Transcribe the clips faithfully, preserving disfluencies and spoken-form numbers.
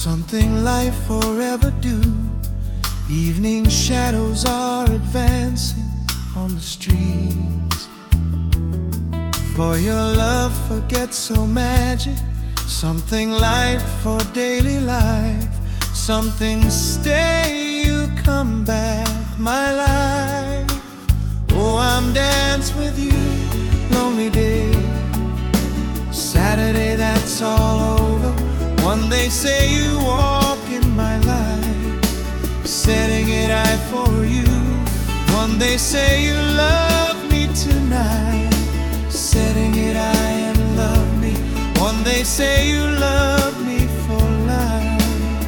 something life forever do. Evening shadows are advancing on the streets. For your love forgets so magic, something light for daily life, something stay, you come back, my life. Oh, I'm dance with you, lonely day. Saturday, that's all over. One day say you walk in my life, setting it high for you. One day say you love me tonight, setting it high and love me. One day say you love me for life.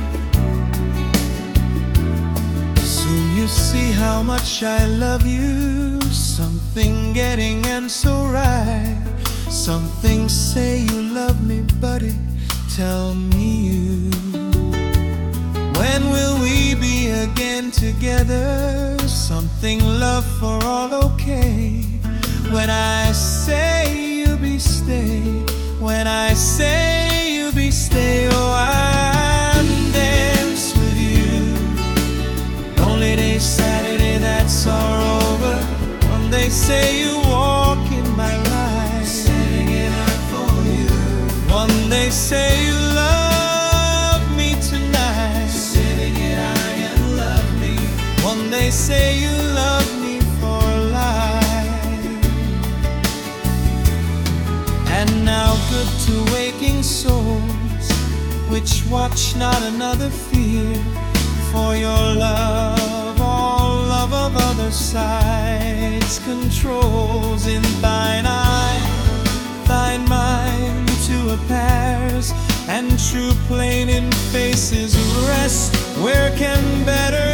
Soon you see how much I love you. Something getting and so right. Something say you love me, buddy. Tell me you. When will we be again together? Something love for all okay. When I say you be stay, when I say you be stay, oh, I'm dance with you. Lonely day, Saturday, that's all over. One day say you walk in my life, setting it up for you. One day say you love me tonight, setting it high and love me. One day say you love me for life. And now good to waking souls, which watch not another fear. For your love, all love of other sides controls. In thine eye, thine mind to a pairs, and true plain in faces rest. Where can better